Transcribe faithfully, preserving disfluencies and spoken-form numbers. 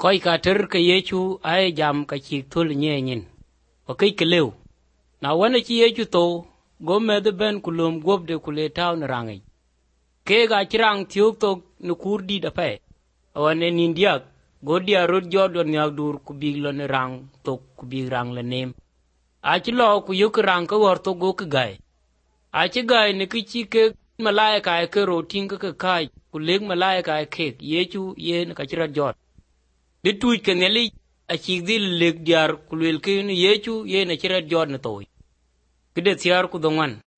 Koi ka ter ka Yesu ai jam ka chik thul nye nyin. O kai ke lew. Na wana chi Yesu to, go me de ben kulum gop de kule tau na rangi. Ke ga chirang tiuk to nukur di da pe. Awane nindiak, go dia rod jodon nyak dur kubig lo ne rang to kubig rang le nem. Achi lo ku yuk rang ka war to go ka gai. Achi gai ne ki chi ke malaika e ke ro ting ka ka kai kuleg malaika e ke Yesu ye ne ka chira jod. Di tuj ke neli a chik di leg diar kulwel ke ni Yesu ye ne chira jod na toy. Kide tiar ku dongan.